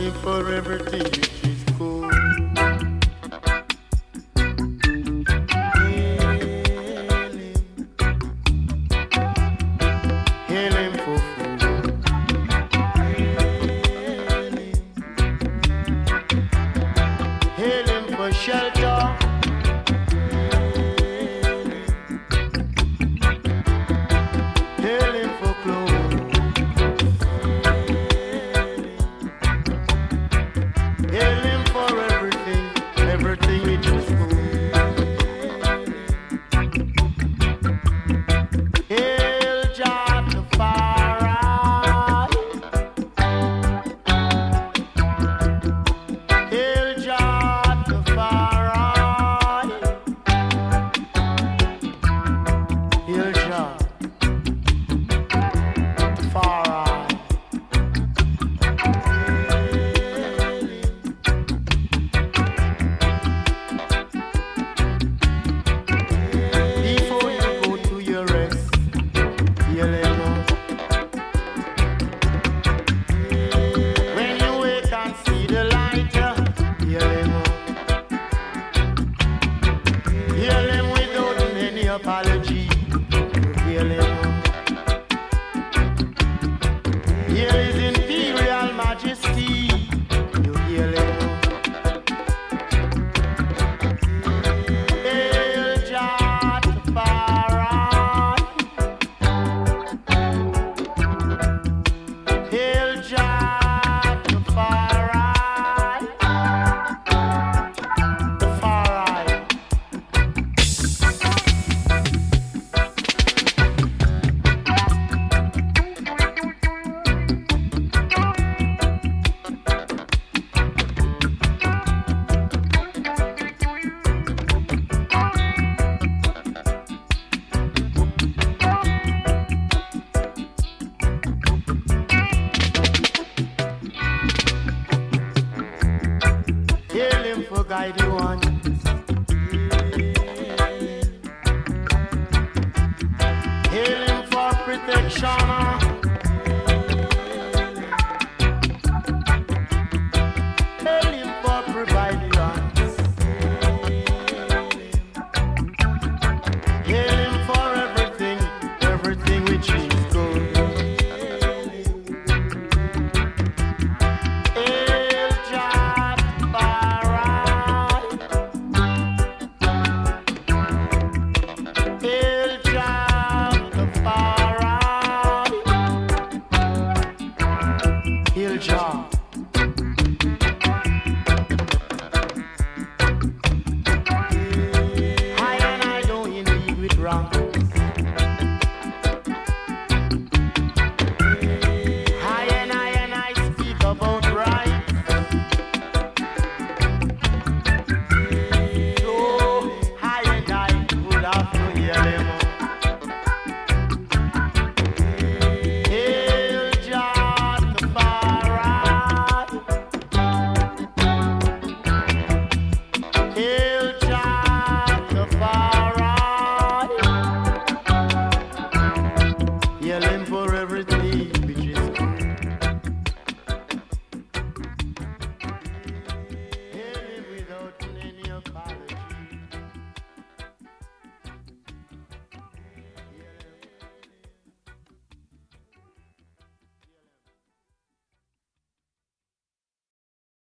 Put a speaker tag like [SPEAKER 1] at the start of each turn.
[SPEAKER 1] him for everything which is good. Hail him for food. Hail him for shelter. Hail him for clothes. Hail him for everything, everything which is good. Hail Jah Tafari. Hail Jah Tafari. Hail Jah Tafari. Before you go to your rest, heal him up. When you wake and see the light, heal him up. Heal him without any apology. Heal him up. Heal his imperial majesty. You heal him up. Hail Jah Tafari. Hail Jah Tafari. Tafari. Hail him for guiding one. Hail him for protection. Hail him for providing us. Hail him for everything, everything which is good. Hail Jah Tafari. Hail Jah Tafari. Hail Jah. I and I don't indeed with wrong. I and I speak about right. So I and I would have to hear them. Hail Jah Tafari. Hail Jah Tafari. Hail him for everything which is good. Hail him without any apology.